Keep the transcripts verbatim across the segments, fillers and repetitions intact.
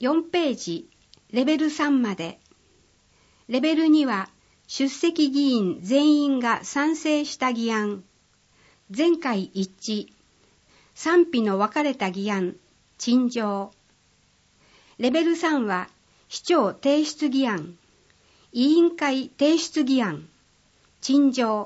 よんページ、レベルさんまで。レベルには、出席議員全員が賛成した議案、全会一致、賛否の分かれた議案、陳情。レベルさんは、市長提出議案、委員会提出議案、陳情。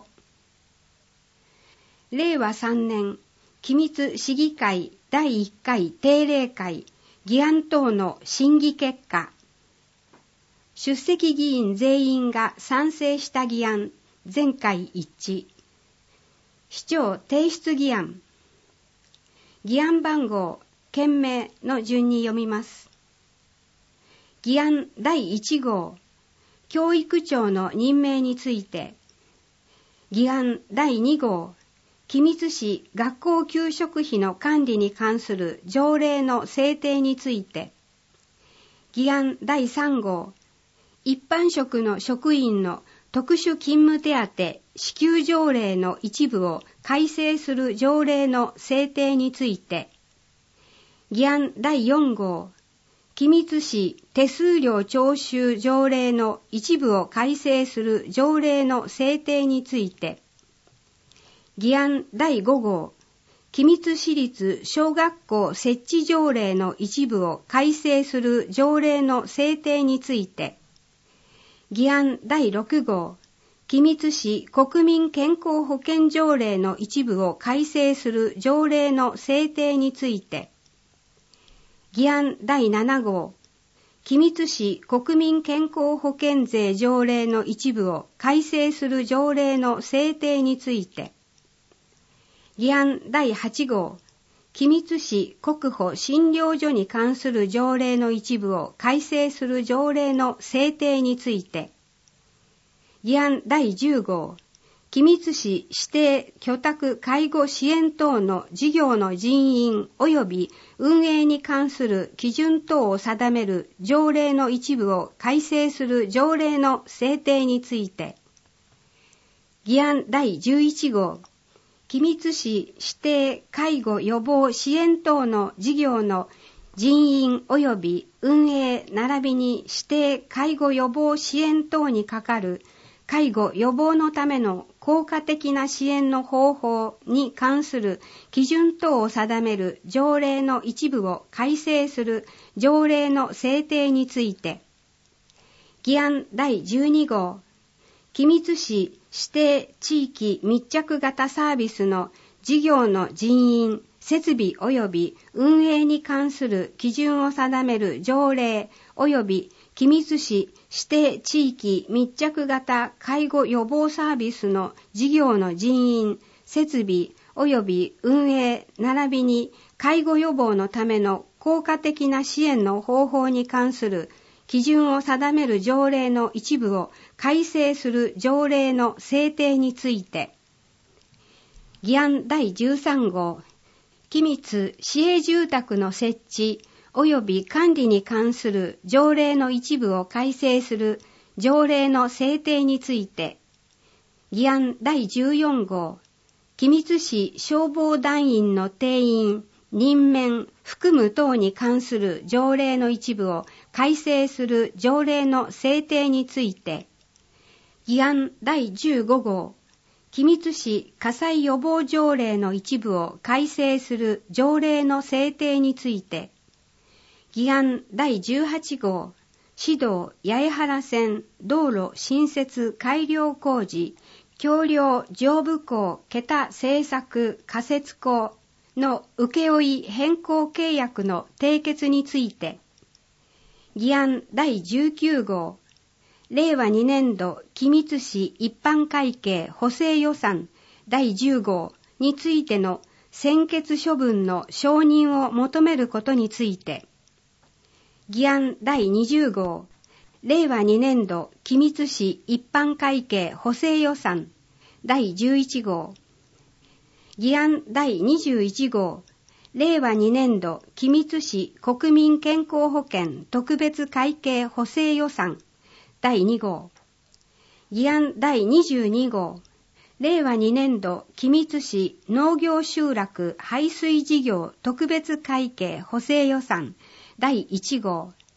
れいわさんねん、機密市議会だいいっかい定例会議案等の審議結果。出席議員全員が賛成した議案、全会一致。市長提出議案。議案番号、件名の順に読みます。議案だいいち号、教育長の任命について。議案だいに号、君津市学校給食費の管理に関する条例の制定について。議案だいさん号、一般職の職員の特殊勤務手当支給条例の一部を改正する条例の制定について。議案だいよん号、君津市手数料徴収条例の一部を改正する条例の制定について。議案だいご号、君津市立小学校設置条例の一部を改正する条例の制定について。議案だいろく号、君津市国民健康保険条例の一部を改正する条例の制定について。議案だいなな号、君津市国民健康保険税条例の一部を改正する条例の制定について。議案だいはち号、君津市国保診療所に関する条例の一部を改正する条例の制定について。議案だいじゅう号、君津市指定居宅介護支援等の事業の人員及び運営に関する基準等を定める条例の一部を改正する条例の制定について。議案だいじゅういち号、君津市指定介護予防支援等の事業の人員及び運営並びに指定介護予防支援等にかかる介護予防のための効果的な支援の方法に関する基準等を定める条例の一部を改正する条例の制定について。議案だいじゅうに号、君津市指定地域密着型サービスの事業の人員、設備及び運営に関する基準を定める条例及び君津市指定地域密着型介護予防サービスの事業の人員、設備及び運営並びに介護予防のための効果的な支援の方法に関する基準を定める条例の一部を改正する条例の制定について。議案だいじゅうさん号、君津市営住宅の設置及び管理に関する条例の一部を改正する条例の制定について。議案だいじゅうよん号、君津市消防団員の定員、任免、服務等に関する条例の一部を改正する条例の制定について。議案だいじゅうご号、君津市火災予防条例の一部を改正する条例の制定について。議案だいじゅうはち号、市道八重原線道路新設改良工事橋梁上部工桁製作仮設工の請負変更契約の締結について。議案だいじゅうきゅう号、れいわにねん度君津市一般会計補正予算だいじゅう号についての専決処分の承認を求めることについて。議案だいにじゅう号、れいわにねん度君津市一般会計補正予算だいじゅういち号。議案だいにじゅういち号、れいわにねん度君津市国民健康保険特別会計補正予算だいに号。議案だいにじゅうに号、れいわにねん度君津市農業集落排水事業特別会計補正予算だいいち号。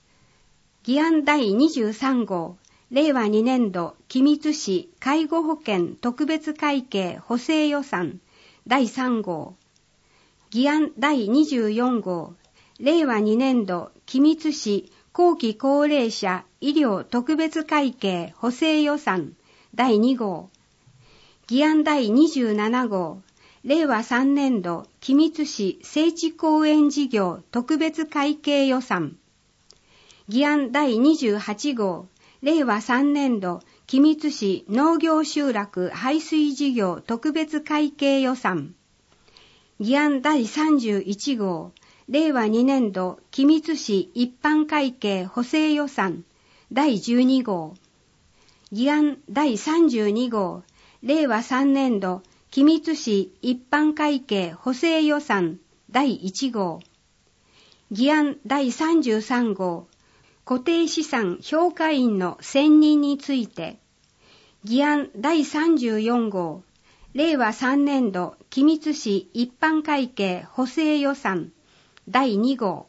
議案だいにじゅうさん号、令和にねん度君津市介護保険特別会計補正予算だいさん号、議案だいにじゅうよん号、令和にねん度君津市後期高齢者医療特別会計補正予算だいに号、議案だいにじゅうなな号、令和さんねん度君津市聖地公園事業特別会計予算、議案だいにじゅうはち号、令和さんねん度君津市農業集落排水事業特別会計予算、議案だいさんじゅういち号、令和にねん度君津市一般会計補正予算だいじゅうに号、議案だいさんじゅうに号、令和さんねん度君津市一般会計補正予算だいいち号、議案だいさんじゅうさん号、固定資産評価員の選任について、議案だいさんじゅうよん号、令和さんねん度君津市一般会計補正予算だいに号、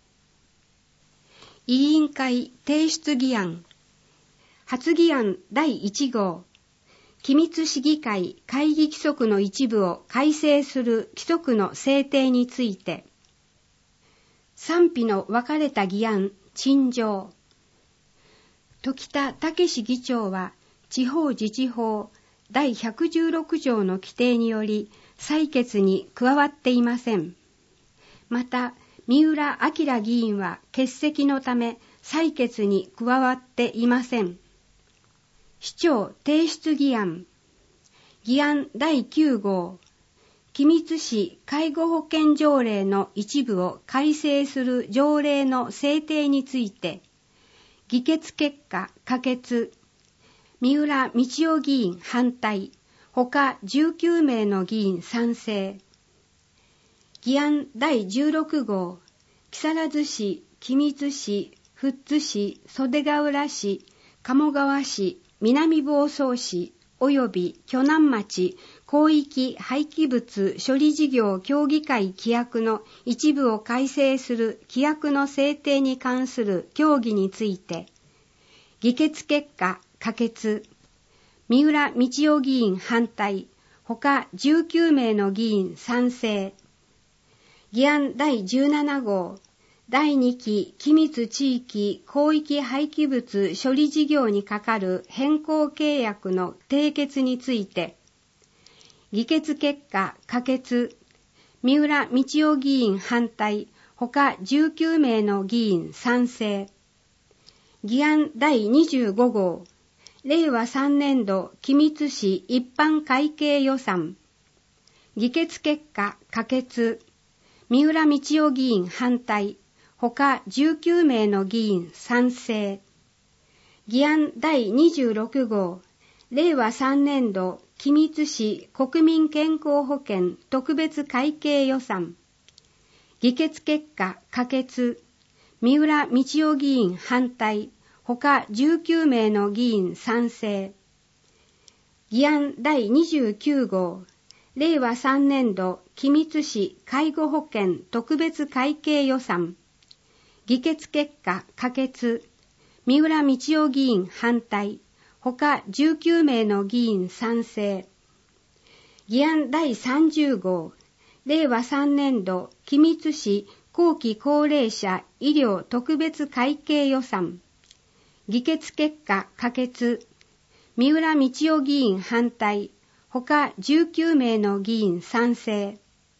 委員会提出議案、発議案だいいち号、君津市議会会議規則の一部を改正する規則の制定について、賛否の分かれた議案陳情。時田武史議長は地方自治法だいひゃくじゅうろく条の規定により採決に加わっていません。また三浦明議員は欠席のため採決に加わっていません。市長提出議案、議案だいきゅう号、君津市介護保険条例の一部を改正する条例の制定について、議決結果可決、三浦道夫議員反対、他じゅうきゅう名の議員賛成。議案だいじゅうろく号、木更津市、君津市、富津市、袖ヶ浦市、鴨川市、南房総市及び鋸南町広域廃棄物処理事業協議会規約の一部を改正する規約の制定に関する協議について、議決結果可決、三浦道夫議員反対、他じゅうきゅう名の議員賛成。議案だいじゅうなな号、だいに期君津地域広域廃棄物処理事業に係る変更契約の締結について、議決結果可決、三浦道夫議員反対、他じゅうきゅう名の議員賛成。議案だいにじゅうご号、令和さんねん度君津市一般会計予算、議決結果可決、三浦道夫議員反対、他じゅうきゅう名の議員賛成。議案だいにじゅうろく号、令和さんねん度君津市国民健康保険特別会計予算、議決結果可決、三浦道夫議員反対、他じゅうきゅう名の議員賛成。議案だいにじゅうきゅう号、令和さんねん度君津市介護保険特別会計予算、議決結果可決、三浦道夫議員反対、他じゅうきゅう名の議員賛成。議案だいさんじゅう号、令和さんねん度君津市後期高齢者医療特別会計予算、議決結果可決、三浦道夫議員反対、他じゅうきゅう名の議員賛成。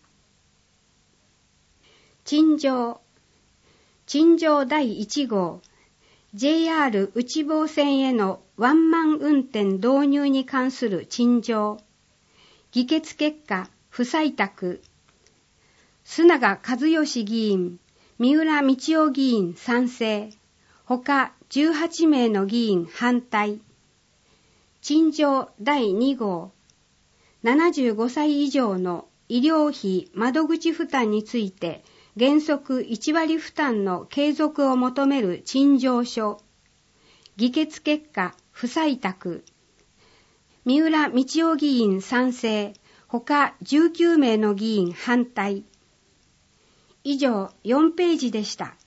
陳情。陳情だいいち号、ジェイアール 内房線へのワンマン運転導入に関する陳情。議決結果不採択。須永和義議員、三浦道夫議員賛成、他じゅうはち名の議員反対。陳情だいに号、ななじゅうご歳以上の医療費窓口負担について原則いち割負担の継続を求める陳情書。議決結果不採択。三浦道夫議員賛成、他じゅうきゅう名の議員反対。以上よんページでした。